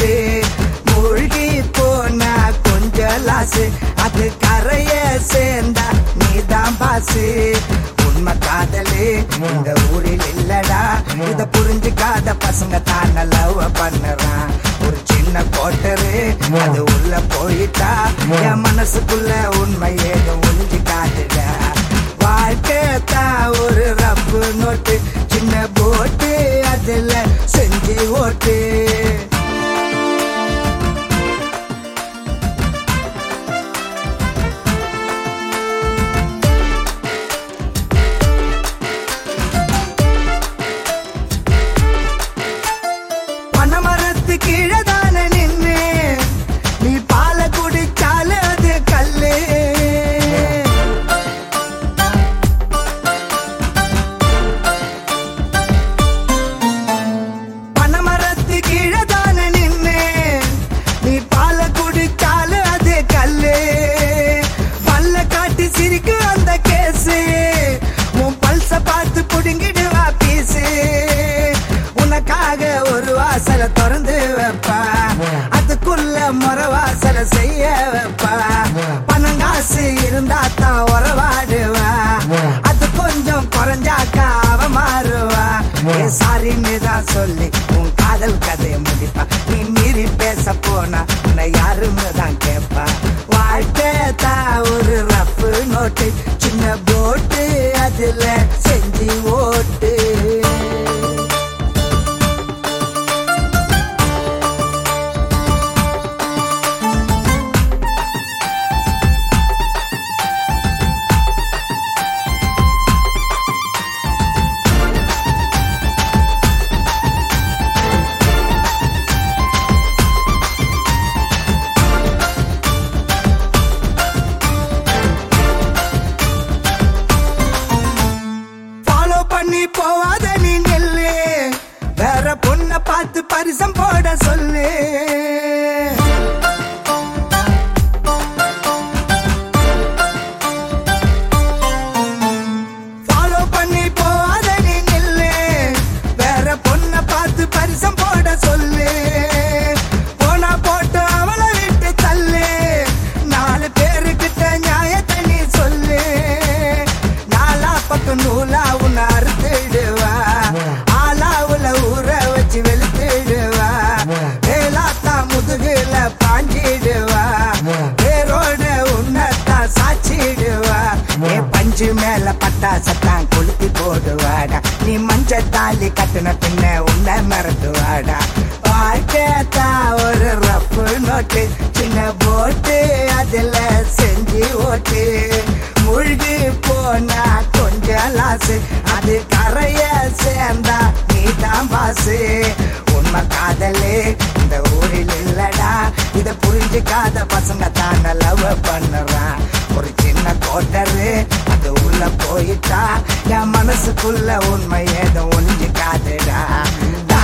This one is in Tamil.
ஓட்டு மூழ்கி போனா கொஞ்சம் லாசு அது கரைய சேர்ந்தா நீதான் பாசு உண்மை காதலு இந்த ஊரில் இல்லடா இத புரிஞ்சுக்காத பசங்க தான் லவ் பண்ணுறான் ஒரு சின்ன கோட்டரு அது உள்ள போயிட்டா என் மனசுக்குள்ள உண்மை ஏதோ ஒளிஞ்சு காட்டுடா வாழ்க்கை தான் ஒரு ரப்பு நோட்டு சின்ன போட்டு அதுல செஞ்சு ஓட்டு பனமரத்து கீழதான நின்னு நீ பால குடிச்சாலே அது கல்லு பனமரத்து கீழதான நின்னு நீ பால குடிச்சாலே அது கல்லு பல்ல காட்டி சிரிக்கு அந்த கேசு உன் பல்ச பார்த்து புடுங்கிடுவா பீசு உனக்காக ஒரு வாசல திறந்து வைப்பா அதுக்குள்ள முறை வாசல செய்ய வைப்பா பணங்காசு இருந்தா தான் உறவாடுவா அது கொஞ்சம் குறைஞ்சாக்கா அவ மாறுவா சாரின்னு தான் சொல்லி உன் காதல் கதையை முடிப்பா நீ மீறி பேச போனா உன்னை யாருன்னு தான் கேட்பா வாழ்க்கை தான் ஒரு ரஃப் நோட்டு சின்ன போட்டு அதுல செஞ்சு ஓட்டு பண்ணி போவாத நீ நெல்லு வேற பொண்ண பார்த்து பரிசம் போட சொல்லு ஃபாலோ பண்ணி போவாத நீ நெல்லு வேற பொண்ண பார்த்து பரிசம் போட சொல்லு போனா போட்டு அவளை விட்டு தள்ளு நாலு பேருக்கிட்ட நியாயத்தை நீ சொல்லு நாலா பக்கம் நூலா உன்னை அறுத்துடுவா ஆலாவுல ஊற வச்சு வெளுத்துடுவா வேலாத்தா முதுகுல பாஞ்சிடுவா வேரோட உன்னத்தான் சாச்சிடுவா என் பஞ்சு மேல பட்டாசத்தான் கொளுத்தி போடுவாடா நீ மஞ்ச தாலி கட்டுன பின்ன உன்னை மறந்துவாடா வாழ்க்கைத்தா ஒரு ரப்பு நோட்டு சின்ன போட்டு அதுல செஞ்சு ஓட்டு மூழ்கி போனா கொஞ்சம் லாசு அது கரைய சேர்ந்தா நீதான் பாசு உண்மை காதலு இந்த ஊரில் இல்லடா இத புரிஞ்சுக்காத பசங்க தான் லவ் பண்ணுறான் ஒரு சின்ன கோட்டரு அது உள்ள போயிட்டா என் மனசுக்குள்ள உண்மை ஏதோ ஒளிஞ்சு காதுடா